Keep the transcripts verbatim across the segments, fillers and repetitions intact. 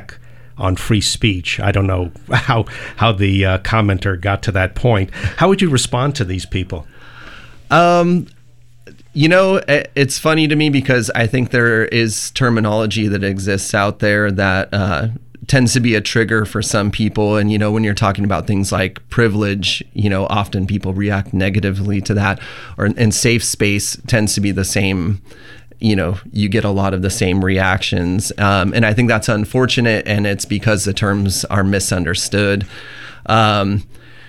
check on free speech. I don't know how how the uh, commenter got to that point. How would you respond to these people? Um, you know, it's funny to me because I think there is terminology that exists out there that uh, tends to be a trigger for some people. And, you know, when you're talking about things like privilege, you know, often people react negatively to that. Or and safe space tends to be the same. You know, you get a lot of the same reactions. Um, and I think that's unfortunate, and it's because the terms are misunderstood. Um,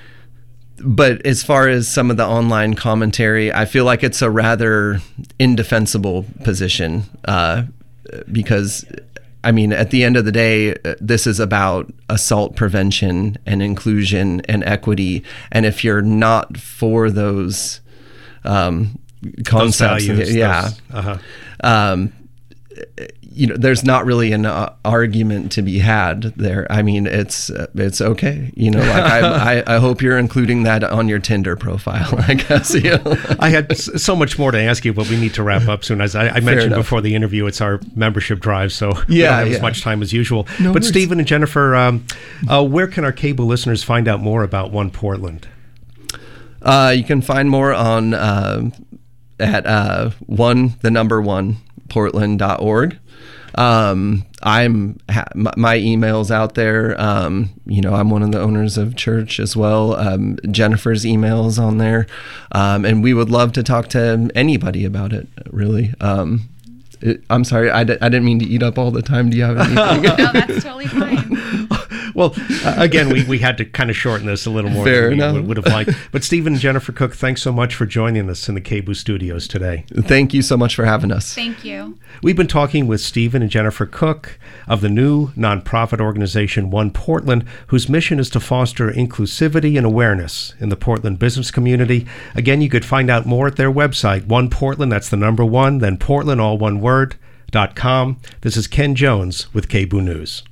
but as far as some of the online commentary, I feel like it's a rather indefensible position uh, because, I mean, at the end of the day, this is about assault prevention and inclusion and equity. And if you're not for those um concepts, those values, yeah, those, uh-huh. um, you know, there's not really an uh, argument to be had there. I mean, it's uh, it's okay. You know, like I, I I hope you're including that on your Tinder profile, I guess. You know? I had s- so much more to ask you, but we need to wrap up soon. As I, I mentioned before the interview, it's our membership drive, so yeah, we don't have yeah. as much time as usual. No but worries. Stephen and Jennifer, um, uh, where can our cable listeners find out more about One Portland? Uh, you can find more on uh, at uh, one the number one portland dot org. Um, I'm ha- my, my email's out there. Um, you know, I'm one of the owners of church as well. Um, Jennifer's email's on there, um, and we would love to talk to anybody about it. Really. Um, it, I'm sorry, I, d- I didn't mean to eat up all the time. Do you have anything? No, that's totally fine. Well, uh, again, we, we had to kind of shorten this a little more Fair than we enough. would, would have liked. But Stephen and Jennifer Cook, thanks so much for joining us in the K B O studios today. Thank you so much for having us. Thank you. We've been talking with Stephen and Jennifer Cook of the new nonprofit organization One Portland, whose mission is to foster inclusivity and awareness in the Portland business community. Again, you could find out more at their website, One Portland, that's the number one, then Portland, all one word, dot com. This is Ken Jones with K B O News.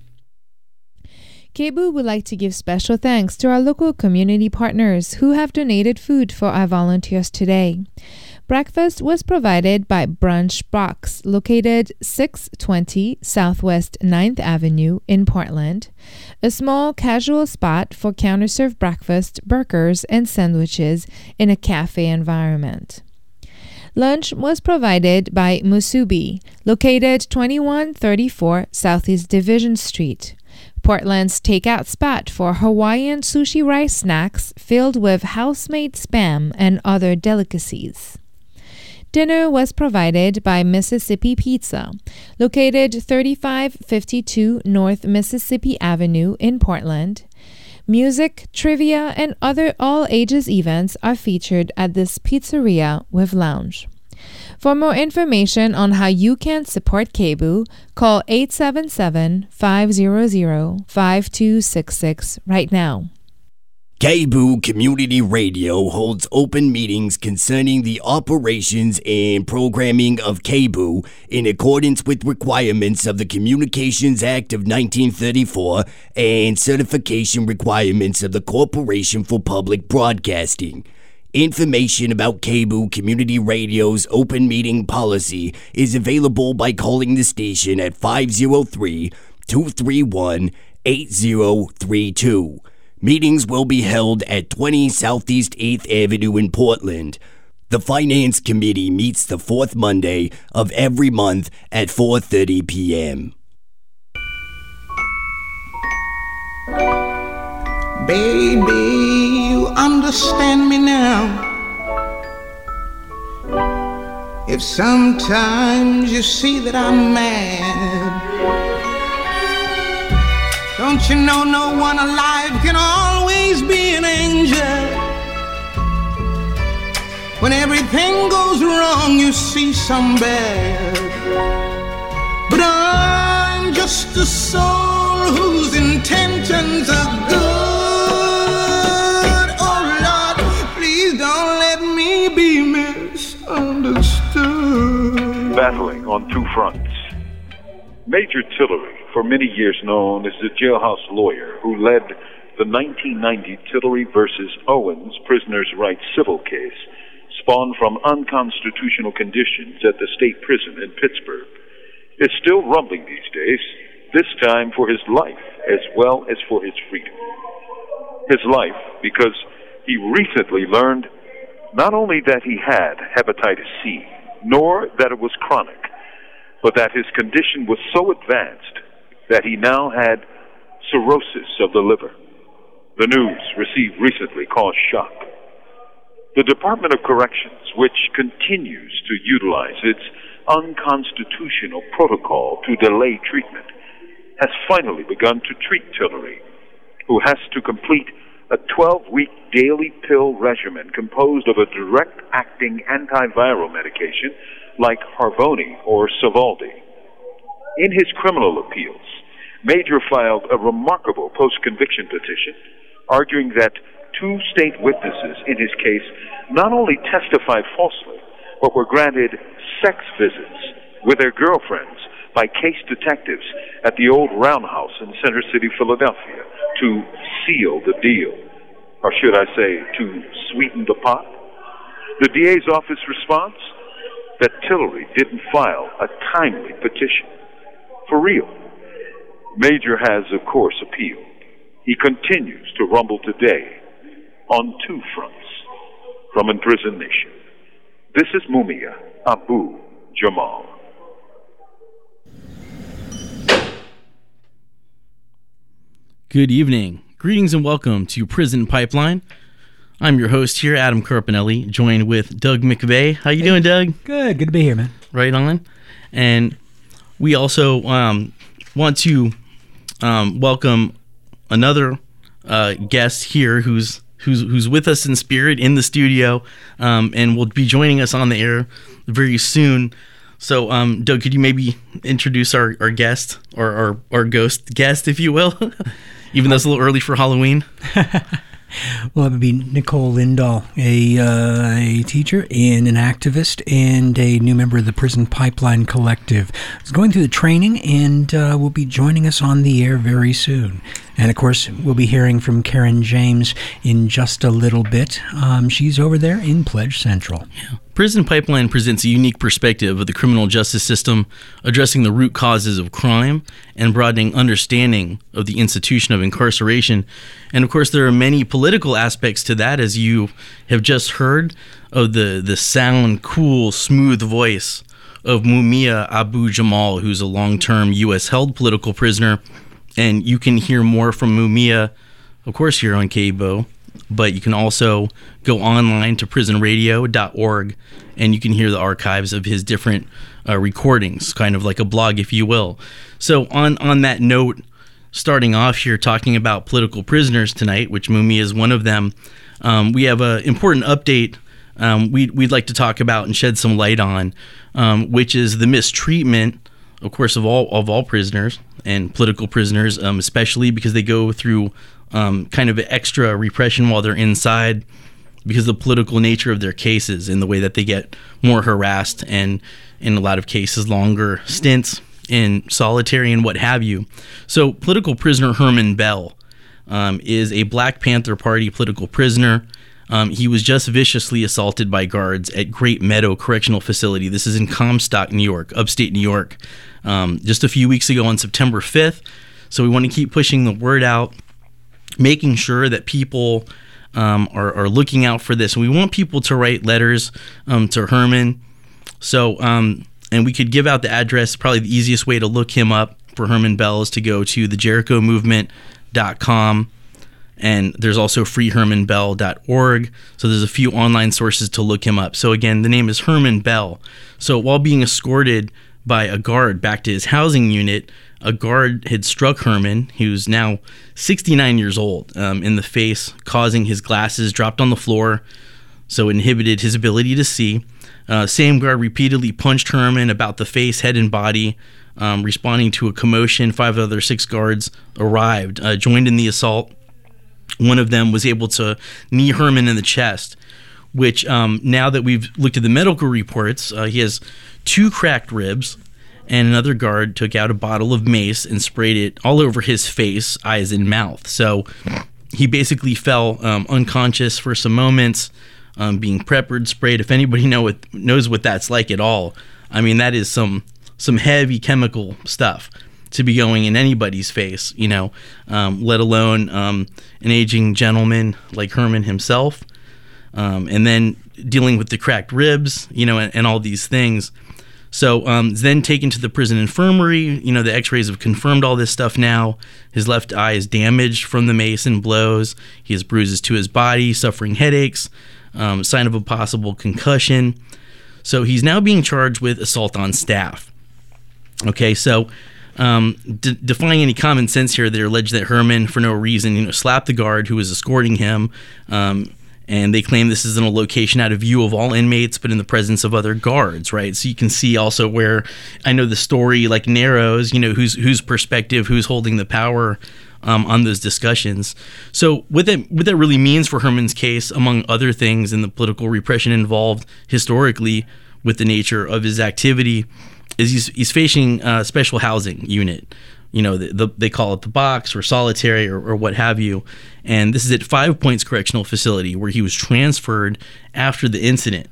K B O would like to give special thanks to our local community partners who have donated food for our volunteers today. Breakfast was provided by Brunch Box, located six twenty Southwest ninth Avenue in Portland, a small casual spot for counter-served breakfast, burgers, and sandwiches in a cafe environment. Lunch was provided by Musubi, located twenty-one thirty-four Southeast Division Street, Portland's takeout spot for Hawaiian sushi rice snacks filled with house-made spam and other delicacies. Dinner was provided by Mississippi Pizza, located thirty-five fifty-two North Mississippi Avenue in Portland. Music, trivia, and other all-ages events are featured at this pizzeria with lounge. For more information on how you can support K B O, call eight seven seven, five zero zero, five two six six right now. K B O Community Radio holds open meetings concerning the operations and programming of K B O in accordance with requirements of the Communications Act of nineteen thirty-four and certification requirements of the Corporation for Public Broadcasting. Information about K B O Community Radio's open meeting policy is available by calling the station at five oh three, two three one, eight oh three two. Meetings will be held at twenty Southeast eighth Avenue in Portland. The Finance Committee meets the fourth Monday of every month at four thirty p.m. Baby, you understand me now. If sometimes you see that I'm mad, don't you know no one alive can always be an angel? When everything goes wrong, you see some bad. But I'm just a soul whose intentions are good. Oh Lord, please don't let me be misunderstood. Battling on two fronts. Major Tillery, for many years known as the jailhouse lawyer who led the nineteen ninety Tillery versus Owens prisoners' rights civil case, spawned from unconstitutional conditions at the state prison in Pittsburgh, is still rumbling these days this time for his life as well as for his freedom. His life because he recently learned not only that he had hepatitis C, nor that it was chronic, but that his condition was so advanced that he now had cirrhosis of the liver. The news received recently caused shock. The Department of Corrections, which continues to utilize its unconstitutional protocol to delay treatment, has finally begun to treat Tillery, who has to complete a twelve-week daily pill regimen composed of a direct-acting antiviral medication like Harvoni or Sovaldi. In his criminal appeals, Major filed a remarkable post-conviction petition arguing that two state witnesses in his case not only testified falsely, but were granted sex visits with their girlfriends by case detectives at the old roundhouse in Center City, Philadelphia, to seal the deal, or should I say, to sweeten the pot. The D A's office response? That Tillery didn't file a timely petition. For real. Major has, of course, appealed. He continues to rumble today on two fronts from Imprisoned Nation. This is Mumia Abu Jamal. Good evening. Greetings and welcome to Prison Pipeline. I'm your host here, Adam Carpinelli, joined with Doug McVeigh. How you hey, doing, Doug? Good. Good to be here, man. Right on. And we also um, want to um, welcome another uh, guest here who's who's who's with us in spirit in the studio, um, and will be joining us on the air very soon. So, um, Doug, could you maybe introduce our, our guest, or our, our ghost guest, if you will? Even though it's a little early for Halloween. Well, it would be Nicole Lindahl, a, uh, a teacher and an activist and a new member of the Prison Pipeline Collective. She's going through the training and uh, will be joining us on the air very soon. And, of course, we'll be hearing from Karen James in just a little bit. Um, she's over there in Pledge Central. Yeah. Prison Pipeline presents a unique perspective of the criminal justice system, addressing the root causes of crime and broadening understanding of the institution of incarceration. And, of course, there are many political aspects to that, as you have just heard, of the, the sound, cool, smooth voice of Mumia Abu Jamal, who's a long-term U S held political prisoner. And you can hear more from Mumia, of course, here on K B O, but you can also go online to prison radio dot org, and you can hear the archives of his different uh, recordings, kind of like a blog, if you will. So on, on that note, starting off here talking about political prisoners tonight, which Mumia is one of them, um, we have an important update um, we'd, we'd like to talk about and shed some light on, um, which is the mistreatment, of course, of all of all prisoners and political prisoners, um, especially because they go through um, kind of extra repression while they're inside because of the political nature of their cases and the way that they get more harassed and, in a lot of cases, longer stints in solitary and what have you. So political prisoner Herman Bell um, is a Black Panther Party political prisoner. Um, he was just viciously assaulted by guards at Great Meadow Correctional Facility. This is in Comstock, New York, upstate New York, um, just a few weeks ago on September fifth. So we want to keep pushing the word out, making sure that people um, are, are looking out for this. And we want people to write letters um, to Herman. So, um, and we could give out the address. Probably the easiest way to look him up for Herman Bell is to go to the jericho movement dot com. And there's also free herman bell dot org. So there's a few online sources to look him up. So again, the name is Herman Bell. So while being escorted by a guard back to his housing unit, a guard had struck Herman, who's now sixty-nine years old, um, in the face, causing his glasses dropped on the floor, so it inhibited his ability to see. Uh, same guard repeatedly punched Herman about the face, head, and body. Um, responding to a commotion, five other six guards arrived, uh, joined in the assault. One of them was able to knee Herman in the chest, which um, now that we've looked at the medical reports, uh, he has two cracked ribs, and another guard took out a bottle of mace and sprayed it all over his face, eyes, and mouth. So he basically fell um, unconscious for some moments, um, being peppered, sprayed. If anybody know what, knows what that's like at all, I mean, that is some some heavy chemical stuff. to be going in anybody's face, you know, um, let alone um, an aging gentleman like Herman himself, um, and then dealing with the cracked ribs, you know, and, and all these things. So um, then taken to the prison infirmary. You know, the x-rays have confirmed all this stuff now. His left eye is damaged from the Mason blows. He has bruises to his body, suffering headaches, um, sign of a possible concussion. So he's now being charged with assault on staff. Okay, so um, de- defying any common sense here, they're alleged that Herman, for no reason, you know, slapped the guard who was escorting him. Um, And they claim this is in a location out of view of all inmates, but in the presence of other guards, right? So you can see also where I know the story like narrows, you know, whose whose perspective, who's holding the power um, on those discussions. So what that what that really means for Herman's case, among other things, in the political repression involved historically with the nature of his activity, is he's he's facing a special housing unit. You know, the, the, they call it the box or solitary or, or what have you. And this is at Five Points Correctional Facility, where he was transferred after the incident.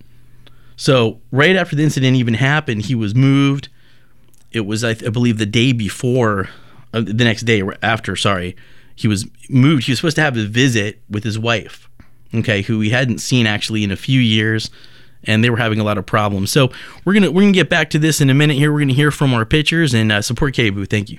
So right after the incident even happened, he was moved. It was, I, th- I believe, the day before, uh, the next day after, sorry, he was moved. He was supposed to have a visit with his wife, okay, who he hadn't seen actually in a few years. And they were having a lot of problems. So we're gonna we're gonna get back to this in a minute. Here we're gonna hear from our pitchers and uh, support K B O O. Thank you.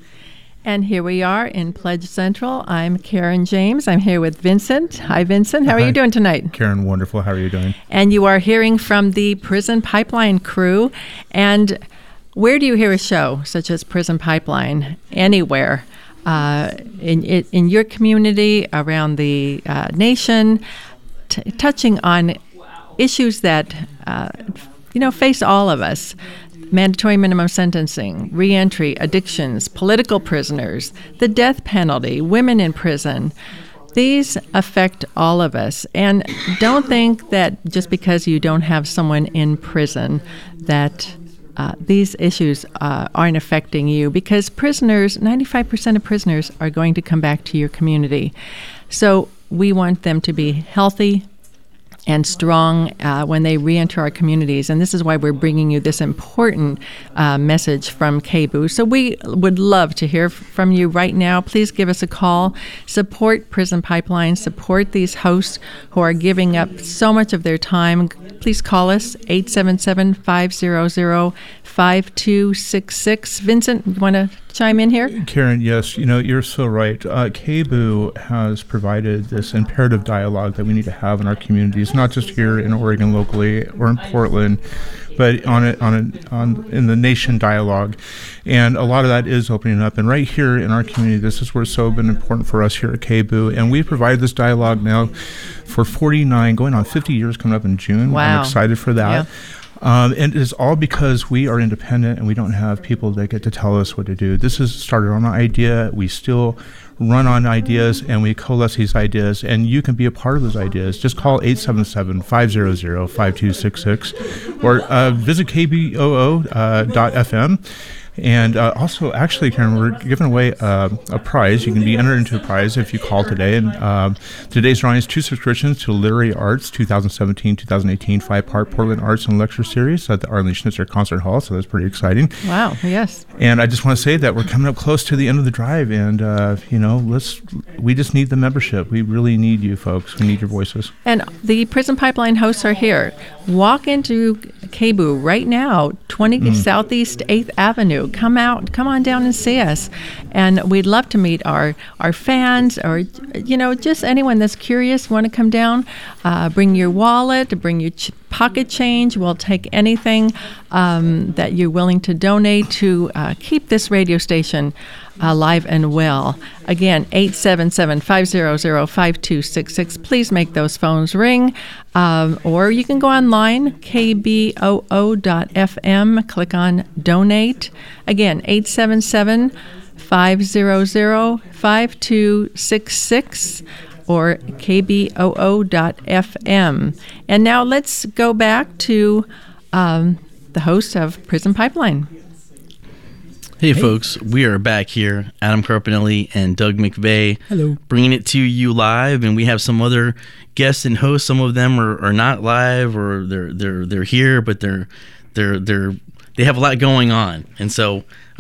And here we are in Pledge Central. I'm Karen James. I'm here with Vincent. Hi, Vincent. How are Hi. you doing tonight? Karen, wonderful. How are you doing? And you are hearing from the Prison Pipeline crew. And where do you hear a show such as Prison Pipeline? Anywhere. Uh, in, in your community, around the uh, nation, t- touching on issues that, uh, you know, face all of us. Mandatory minimum sentencing, reentry, addictions, political prisoners, the death penalty, women in prison. These affect all of us. And don't think that just because you don't have someone in prison that uh, these issues uh, aren't affecting you, because prisoners, ninety-five percent of prisoners are going to come back to your community. So we want them to be healthy and strong uh, when they re-enter our communities. And this is why we're bringing you this important uh, message from K B O O. So we would love to hear from you right now. Please give us a call. Support Prison Pipeline. Support these hosts who are giving up so much of their time. Please call us, eight seven seven, five zero zero, five two six six. Vincent, you want to chime in here? Karen, yes, you know, you're so right. Uh, K B O O has provided this imperative dialogue that we need to have in our communities, not just here in Oregon locally or in Portland, but on it on a, on in the nation dialogue. And a lot of that is opening up. And right here in our community, this is where it's so been important for us here at K B O O. And we've provided this dialogue now for forty-nine, going on fifty years coming up in June. Wow. I'm excited for that. Yeah. Um, and it's all because we are independent and we don't have people that get to tell us what to do. This is started on an idea. We still run on ideas and we coalesce these ideas, and you can be a part of those ideas. Just call eight seven seven, five zero zero, five two six six or uh, visit K B O O dot F M. And uh, also, actually, Karen, we're giving away uh, a prize. You can be entered into a prize if you call today. And um, today's drawing is two subscriptions to Literary Arts twenty seventeen twenty eighteen five-part Portland Arts and Lecture Series at the Arlene Schnitzer Concert Hall. So that's pretty exciting. Wow, yes. And I just want to say that we're coming up close to the end of the drive. And, uh, you know, let's we just need the membership. We really need you folks. We need your voices. And the Prison Pipeline hosts are here. Walk into K B O O right now, twenty mm. Southeast eighth Avenue. Come out, come on down and see us. And we'd love to meet our, our fans, or, you know, just anyone that's curious, want to come down. Uh, bring your wallet, bring your ch- pocket change. We'll take anything um, that you're willing to donate to uh, keep this radio station alive and well. Again, eight seven seven, five zero zero, five two six six. Please make those phones ring. Um, or you can go online, K B O O dot F M, click on donate. Again, eight seven seven, five zero zero, five two six six or K B O O dot F M. And now let's go back to um, the host of Prison Pipeline. Hey, hey, folks, we are back here, Adam Carpinelli and Doug McVeigh. Hello. Bringing it to you live, and we have some other guests and hosts. Some of them are, are not live, or they're they're they're here, but they're they're they're they have a lot going on. And so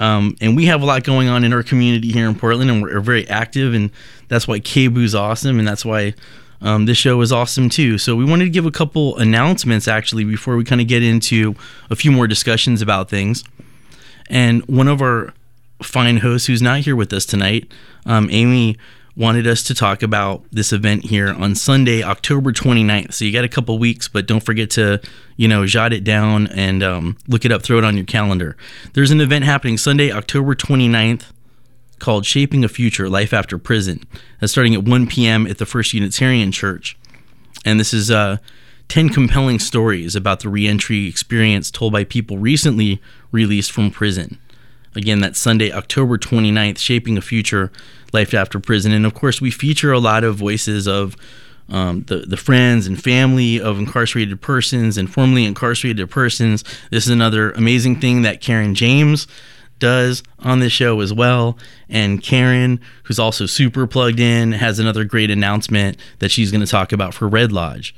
Um, and we have a lot going on in our community here in Portland, and we're very active, and that's why K B O is awesome, and that's why um, this show is awesome too. So we wanted to give a couple announcements actually before we kind of get into a few more discussions about things. And one of our fine hosts who's not here with us tonight, um, Amy, wanted us to talk about this event here on Sunday, October twenty-ninth. So you got a couple weeks, but don't forget to, you know, jot it down and um, look it up, throw it on your calendar. There's an event happening Sunday, October twenty-ninth called Shaping a Future, Life After Prison. That's starting at one p.m. at the First Unitarian Church. And this is uh, ten compelling stories about the reentry experience told by people recently released from prison. Again, that's Sunday, October twenty-ninth, Shaping a Future, Life After Prison. And of course, we feature a lot of voices of um, the, the friends and family of incarcerated persons and formerly incarcerated persons. This is another amazing thing that Karen James does on this show as well. And Karen, who's also super plugged in, has another great announcement that she's going to talk about for Red Lodge.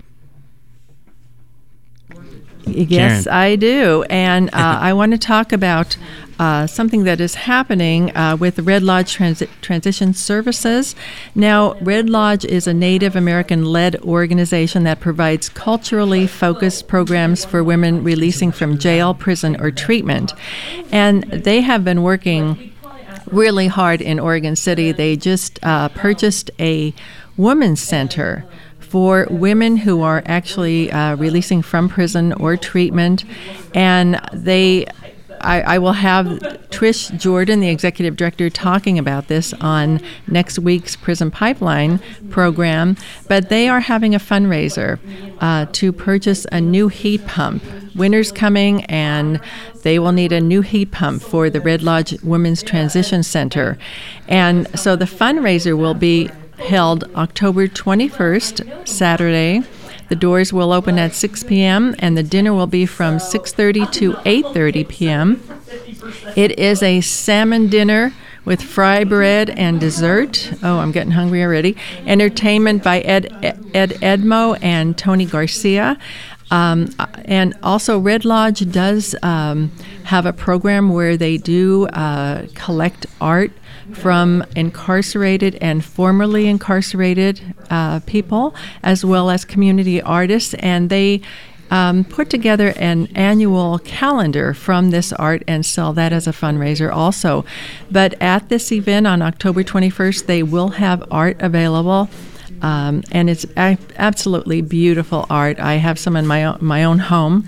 Yes, Karen. I do. And uh, I want to talk about uh, something that is happening uh, with Red Lodge Transi- Transition Services. Now, Red Lodge is a Native American-led organization that provides culturally focused programs for women releasing from jail, prison, or treatment. And they have been working really hard in Oregon City. They just uh, purchased a women's center for women who are actually uh, releasing from prison or treatment. And they, I, I will have Trish Jordan, the executive director, talking about this on next week's Prison Pipeline program. But they are having a fundraiser uh, to purchase a new heat pump. Winter's coming, and they will need a new heat pump for the Red Lodge Women's Transition Center. And so the fundraiser will be held October twenty-first, Saturday. The doors will open at six p.m. and the dinner will be from six thirty to eight thirty p.m. It is a salmon dinner with fry bread and dessert. Oh, I'm getting hungry already. Entertainment by Ed, Ed Edmo and Tony Garcia. Um, and also Red Lodge does um, have a program where they do uh, collect art from incarcerated and formerly incarcerated uh, people, as well as community artists, and they um, put together an annual calendar from this art and sell that as a fundraiser also. But at this event on October twenty-first, they will have art available. Um, and it's a- absolutely beautiful art. I have some in my own, my own home.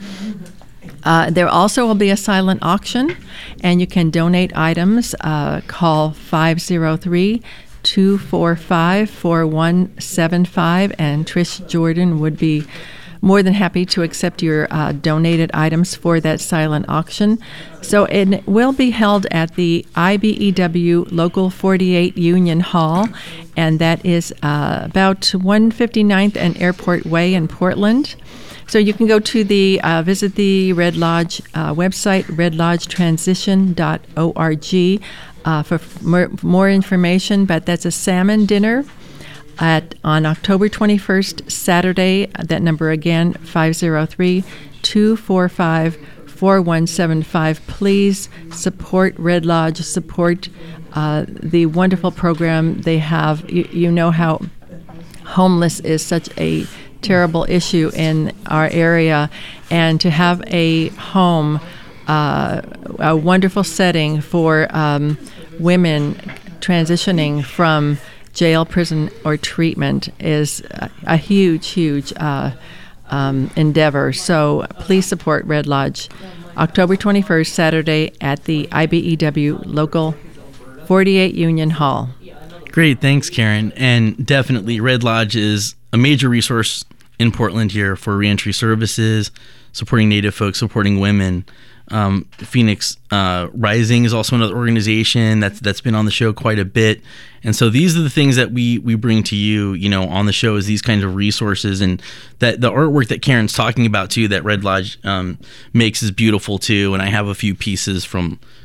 Uh, there also will be a silent auction, and you can donate items. Uh, call five oh three, two four five, four one seven five, and Trish Jordan would be more than happy to accept your uh, donated items for that silent auction. So it will be held at the I B E W Local forty-eight Union Hall, and that is uh, about one fifty-ninth and Airport Way in Portland. So you can go to the, uh, visit the Red Lodge uh, website, red lodge transition dot org, uh, for f- more, more information, but that's a salmon dinner at on October twenty-first, Saturday. That number again, five oh three, two four five, four one seven five. Please support Red Lodge, support uh, the wonderful program they have. You, you know how homeless is such a terrible issue in our area, and to have a home, uh, a wonderful setting for um, women transitioning from jail, prison, or treatment is a, a huge, huge uh, um, endeavor. So please support Red Lodge. October twenty-first, Saturday at the I B E W Local forty-eight Union Hall. Great, thanks, Karen. And definitely, Red Lodge is a major resource in Portland here for reentry services, supporting Native folks, supporting women. Um, Phoenix uh, Rising is also another organization that's that's been on the show quite a bit, and so these are the things that we we bring to you, you know, on the show, is these kinds of resources, and that the artwork that Karen's talking about too, that Red Lodge um, makes, is beautiful too. And I have a few pieces from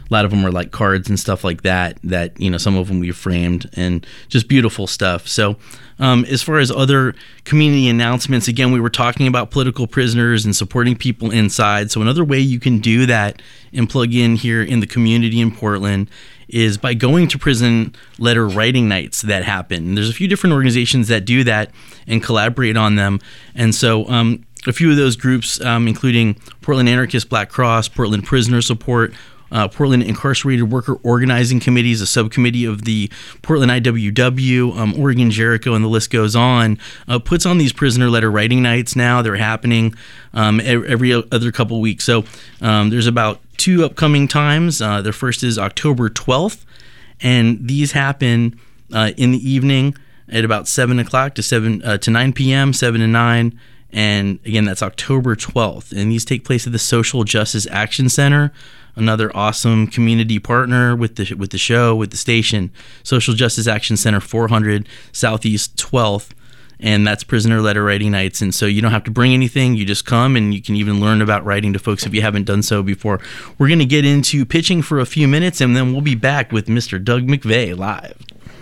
a lot of them are like cards and stuff like that, that, you know, some of them we've framed, and just beautiful stuff. So um, as far as other community announcements, again, we were talking about political prisoners and supporting people inside. So another way you can do that and plug in here in the community in Portland is by going to prison letter writing nights that happen. There's a few different organizations that do that and collaborate on them. And so um, a few of those groups, um, including Portland Anarchist Black Cross, Portland Prisoner Support, uh, Portland Incarcerated Worker Organizing Committees, a subcommittee of the Portland I W W, um, Oregon Jericho, and the list goes on, uh, puts on these prisoner letter writing nights now. They're happening um, every other couple weeks. So um, there's about two upcoming times. Uh, the first is October twelfth, and these happen uh, in the evening at about seven o'clock to seven uh, to nine p.m., seven to nine. And again, that's October twelfth. And these take place at the Social Justice Action Center, another awesome community partner with the with the show, with the station. Social Justice Action Center, four hundred Southeast twelfth. And that's prisoner letter writing nights. And so you don't have to bring anything. You just come, and you can even learn about writing to folks if you haven't done so before. We're going to get into pitching for a few minutes, and then we'll be back with Mister Doug McVeigh live.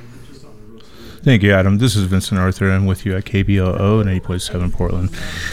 Thank you, Adam. This is Vincent Arthur. I'm with you at K B O O and eight point seven Portland.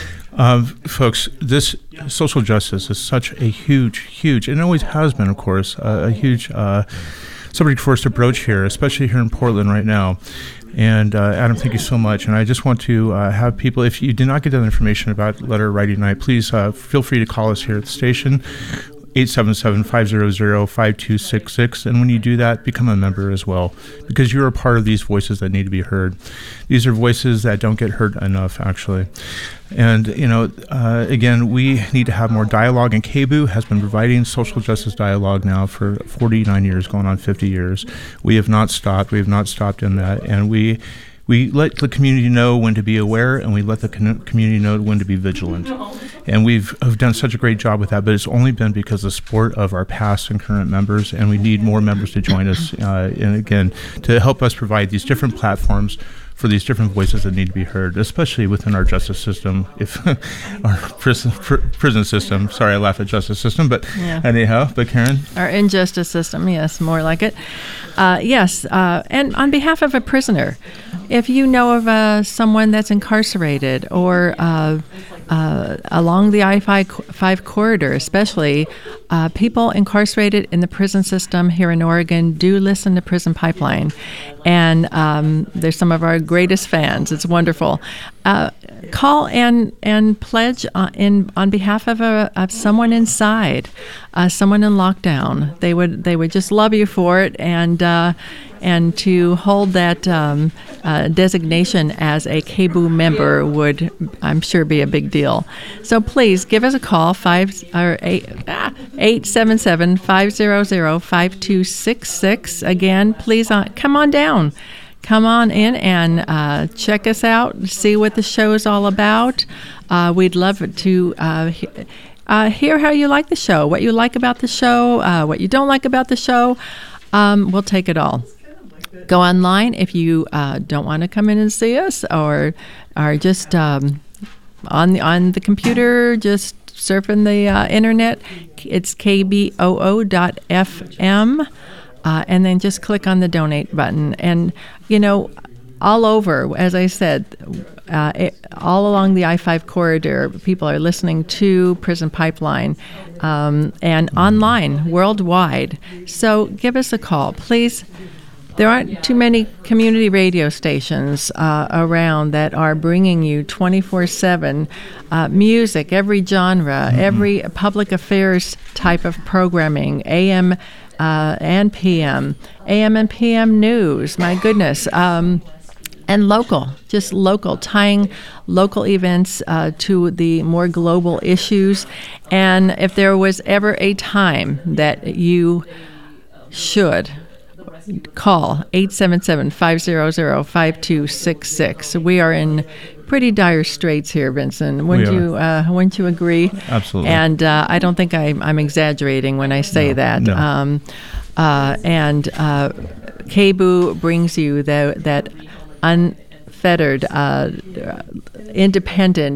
Um, folks, this social justice is such a huge, huge, and it always has been, of course, uh, a huge uh, subject for us to broach here, especially here in Portland right now. And uh, Adam, thank you so much. And I just want to uh, have people, if you did not get that information about letter writing night, please uh, feel free to call us here at the station, eight seven seven, five zero zero, five two six six. And when you do that, become a member as well, because you're a part of these voices that need to be heard. These are voices that don't get heard enough, actually. And, you know, uh, again, we need to have more dialogue, and K B O O has been providing social justice dialogue now for forty-nine years, going on fifty years. We have not stopped. We have not stopped in that. And we we let the community know when to be aware, and we let the con- community know when to be vigilant. And we've have done such a great job with that, but it's only been because of the support of our past and current members, and we need more members to join us, uh, and again, to help us provide these different platforms for these different voices that need to be heard, especially within our justice system, if our prison pr- prison system. Sorry, I laugh at justice system, but yeah. Anyhow, but Karen? Our injustice system, yes, more like it. Uh, yes, uh, and on behalf of a prisoner, if you know of uh, someone that's incarcerated or uh, uh, along the I five corridor, especially, uh, people incarcerated in the prison system here in Oregon do listen to Prison Pipeline. And um, they're some of our greatest fans. It's wonderful. Uh, call and and pledge on, in on behalf of a of someone inside, uh, someone in lockdown. They would they would just love you for it, and uh, and to hold that um, uh, designation as a K B O O member would, I'm sure, be a big deal. So please give us a call, five or eight ah, eight seven seven five zero zero five two six six. Again, please uh, come on down. Come on in and uh, check us out, see what the show is all about. Uh, we'd love to uh, he- uh, hear how you like the show, what you like about the show, uh, what you don't like about the show. Um, we'll take it all. Go online if you uh, don't want to come in and see us, or are just um, on the on the computer, just surfing the uh, internet. It's K B O O dot F M. Uh, and then just click on the donate button. And, you know, all over, as I said, uh, it, all along the I five corridor, people are listening to Prison Pipeline um, and online, worldwide. So give us a call, please. There aren't too many community radio stations uh, around that are bringing you twenty-four seven uh, music, every genre, mm-hmm. every public affairs type of programming, A M Uh, and P M, A M and P M news, my goodness, um, and local, just local, tying local events uh, to the more global issues. And if there was ever a time that you should call, eight seven seven five zero zero five two six six. We are in pretty dire straits here, Vincent. Wouldn't you? Uh, wouldn't you agree? Absolutely. And uh, I don't think I, I'm exaggerating when I say no, that. No. Um, uh, and uh, K B O O brings you the, that unfettered, uh, independent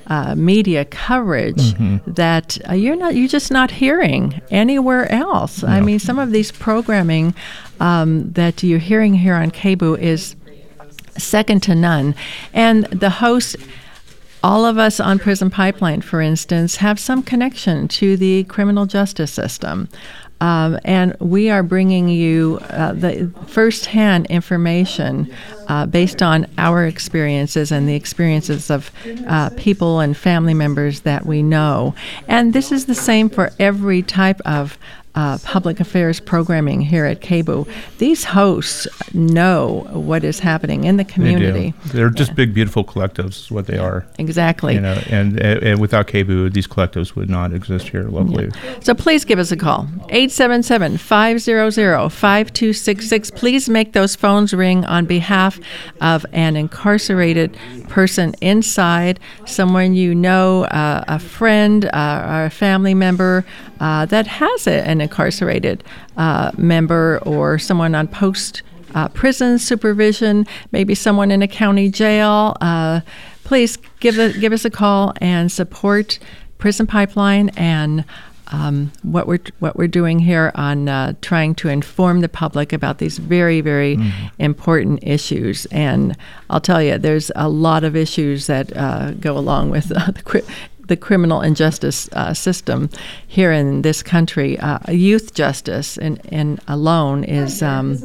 uh, media coverage Mm-hmm. that uh, you're not you're just not hearing anywhere else. I mean, some of these programming um, that you're hearing here on K B O O is second to none, and the hosts. All of us on Prison Pipeline, for instance, have some connection to the criminal justice system. Um, and we are bringing you uh, the firsthand information uh, based on our experiences and the experiences of uh, people and family members that we know. And this is the same for every type of Uh, public affairs programming here at K B O O. These hosts know what is happening in the community. They do. They're just yeah. big, beautiful collectives, is what they are. Exactly. You know, and, and without K B O O, these collectives would not exist here locally. Yeah. So please give us a call, eight seven seven, five hundred, five two six six. Please make those phones ring on behalf of an incarcerated person inside, someone you know, uh, a friend uh, or a family member uh, that has a, an incarcerated uh, member or someone on post uh, prison supervision, maybe someone in a county jail. Uh, please give a, give us a call and support Prison Pipeline and um, what we're what we're doing here on uh, trying to inform the public about these very very mm-hmm. important issues. And I'll tell you, there's a lot of issues that uh, go along with uh, the. Cri- the criminal and justice uh, system here in this country. Uh, youth justice in, in alone is, um,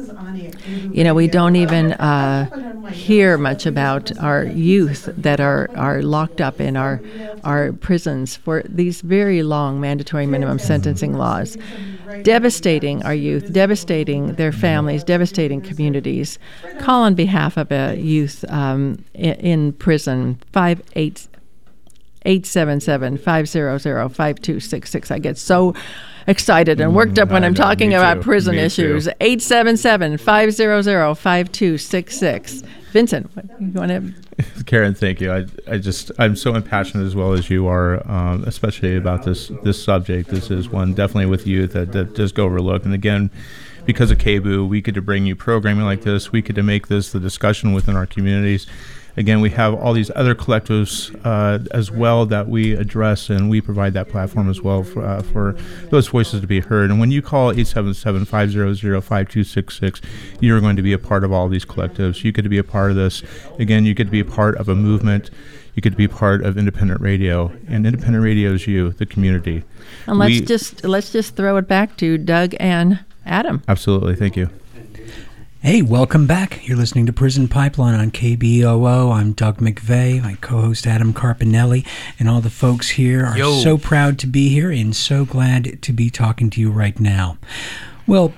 you know, we don't even uh, hear much about our youth that are, are locked up in our, our prisons for these very long mandatory minimum sentencing laws. Devastating our youth, devastating their families, devastating communities. Call on behalf of a youth um, in, in prison, five eight eight seven seven, five hundred, five two six six. I get so excited and worked up when I'm talking about prison issues. eight seven seven, five hundred, five two six six. Vincent, what, you want to? Karen, thank you. I, I just, I'm so impassioned as well as you are, um, especially about this this subject. This is one definitely with youth that, that does go overlooked. And again, because of K B O O, we get to bring you programming like this. We get to make this the discussion within our communities. Again, we have all these other collectives uh, as well that we address, and we provide that platform as well for, uh, for those voices to be heard. And when you call eight seven seven, five hundred, five two six six, you're going to be a part of all these collectives. You get to be a part of this. Again, you get to be a part of a movement. You get to be part of independent radio, and independent radio is you, the community. And let's we, just let's just throw it back to Doug and Adam. Absolutely, thank you. Hey, welcome back. You're listening to Prison Pipeline on K B O O. I'm Doug McVeigh, my co-host Adam Carpinelli, and all the folks here are Yo. so proud to be here and so glad to be talking to you right now. Well,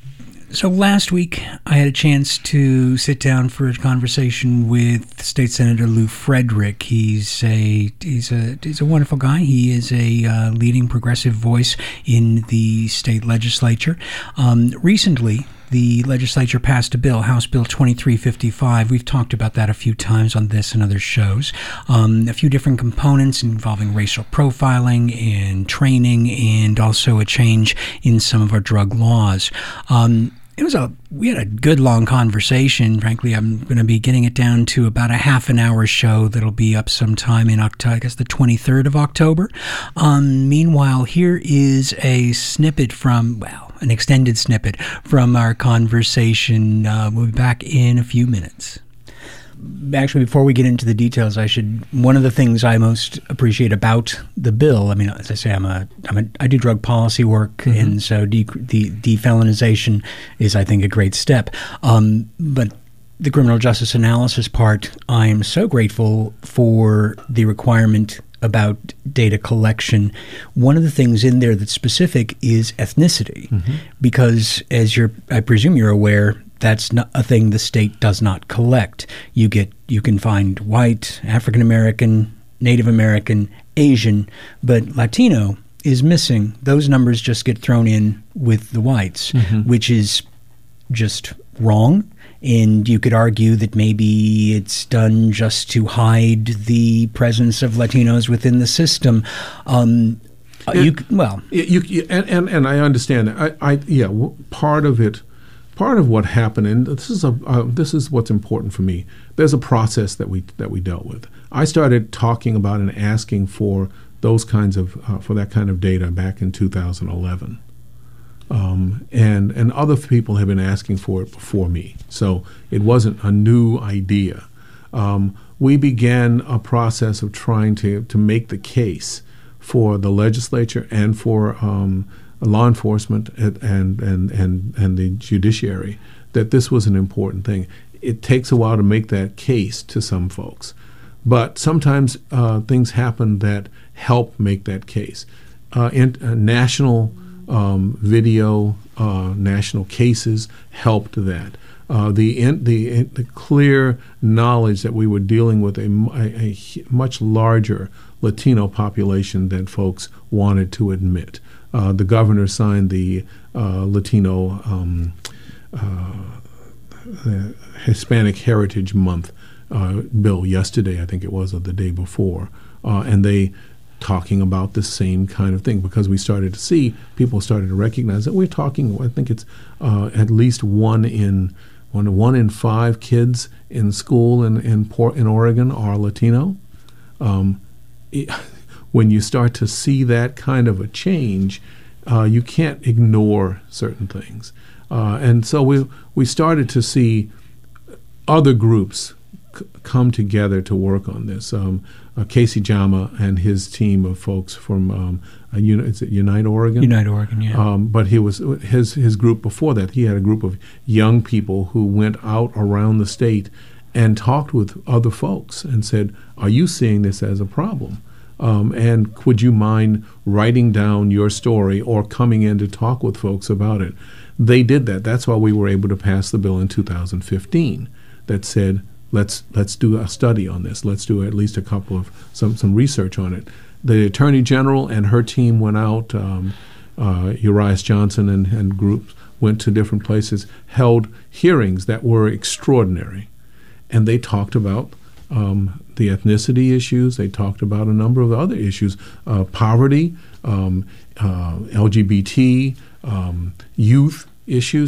so last week I had a chance to sit down for a conversation with State Senator Lou Frederick. He's a he's a he's a wonderful guy. He is a uh, leading progressive voice in the state legislature. Um, recently, the legislature passed a bill, House Bill twenty-three fifty-five. We've talked about that a few times on this and other shows. Um, a few different components involving racial profiling and training, and also a change in some of our drug laws. Um, It was a, we had a good long conversation. Frankly, I'm going to be getting it down to about a half an hour show that'll be up sometime in October, I guess the twenty-third of October. Um, meanwhile, here is a snippet from, well, an extended snippet from our conversation. Uh, we'll be back in a few minutes. Actually, before we get into the details, I should. One of the things I most appreciate about the bill, I mean, as I say, I'm a, I'm a I do drug policy work, mm-hmm. and so de, the defelonization is, I think, a great step. Um, but the criminal justice analysis part, I am so grateful for the requirement about data collection. One of the things in there that's specific is ethnicity, mm-hmm. because as you're, I presume you're aware, that's not a thing the state does not collect. You get, you can find white, African American, Native American, Asian, but Latino is missing. Those numbers just get thrown in with the whites, mm-hmm. which is just wrong. And you could argue that maybe it's done just to hide the presence of Latinos within the system. Um, and, you well, you, you and, and and I understand that. I, I yeah, part of it. part of what happened, and this is a uh, this is what's important for me. There's a process that we that we dealt with. I started talking about and asking for those kinds of uh, for that kind of data back in two thousand eleven, um, and and other people have been asking for it before me. So it wasn't a new idea. Um, we began a process of trying to to make the case for the legislature and for um, law enforcement and, and and and and the judiciary that this was an important thing. It takes a while to make that case to some folks, but sometimes uh, things happen that help make that case. Uh, in, uh, national um, video, uh, national cases helped that. Uh, the in, the in, the clear knowledge that we were dealing with a, a, a much larger Latino population than folks wanted to admit. Uh, the governor signed the uh, Latino um, uh, the Hispanic Heritage Month uh, bill yesterday, I think it was, or the day before, uh, and they talking about the same kind of thing because we started to see people started to recognize that we're talking. I think it's uh, at least one in one one in five kids in school in in, Port, in Oregon are Latino. Um, it, when you start to see that kind of a change, uh, you can't ignore certain things. Uh, and so we we started to see other groups c- come together to work on this. Um, uh, Casey Jama and his team of folks from um, uh, Uni- is it Unite Oregon? Unite Oregon, yeah. Um, but he was his his group before that. He had a group of young people who went out around the state and talked with other folks and said, "Are you seeing this as a problem? Um, and would you mind writing down your story or coming in to talk with folks about it?" They did that. That's why we were able to pass the bill in two thousand fifteen that said, let's let's do a study on this. Let's do at least a couple of some some research on it. The Attorney General and her team went out. Um, uh, Urias Johnson and, and groups went to different places, held hearings that were extraordinary, and they talked about um, the ethnicity issues. They talked about a number of other issues, uh, poverty, um, uh, L G B T, um, youth issues.